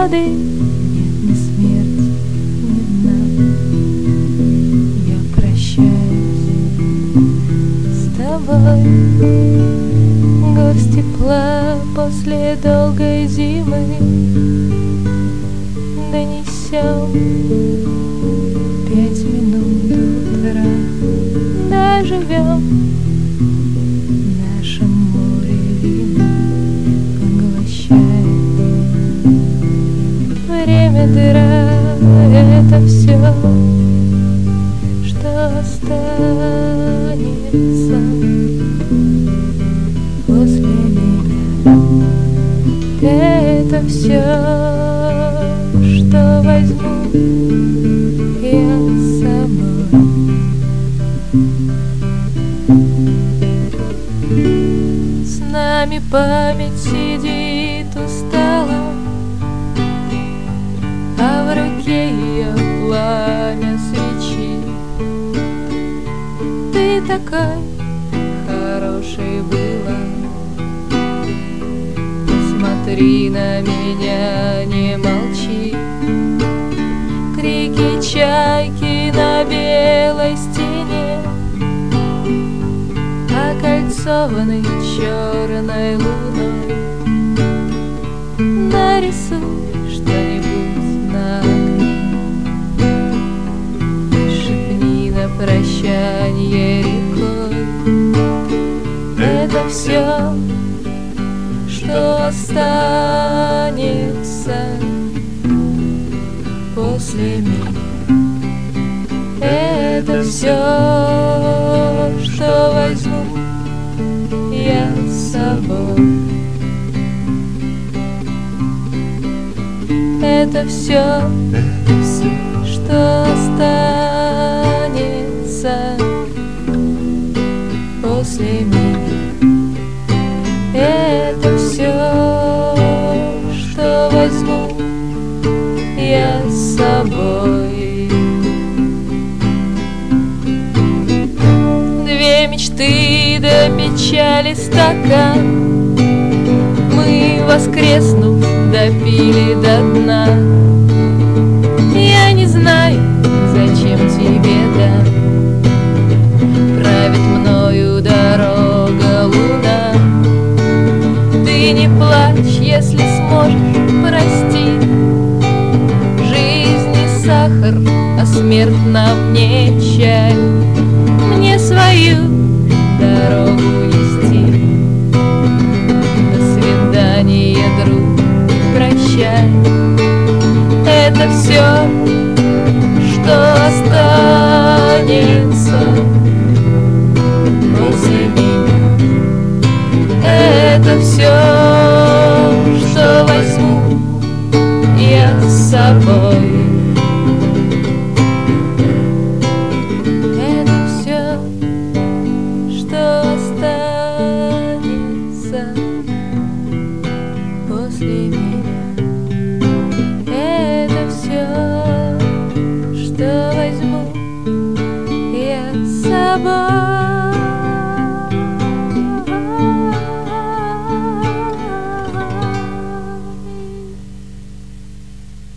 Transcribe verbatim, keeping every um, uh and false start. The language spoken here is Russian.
годы нет ни смерти, ни дна. Я прощаюсь с тобой. Горсть тепла после долгой зимы донесем пять минут до утра. Доживем наше море вина поглощает. Время дыра — это все, что останется после меня. Это все, что возьму я с собой. С нами память сидит устала, а в руке ее пламя свечи. Ты такой хорошей была, посмотри на меня, не молчи. Крики чайки на белой стене, окольцованный черной луной. Нарисуй что-нибудь на окне, шепни на прощанье рекой. Это все, что останется после меня. Это все, что возьму я с собой. Это все, что останется после меня. Это все, что возьму я с собой. Две мечты до печали стакан мы, воскреснув, допили до дна. Я не знаю, зачем тебе дар, правит мною дорога луна. Ты не плачь, если сможешь, прости. Жизнь не сахар, а смерть нам не чай. Мне свою дорогу нести. До свидания, друг, прощай. Это все, что останется после меня. Это все, что возьму я с собой. Это все, что останется после меня.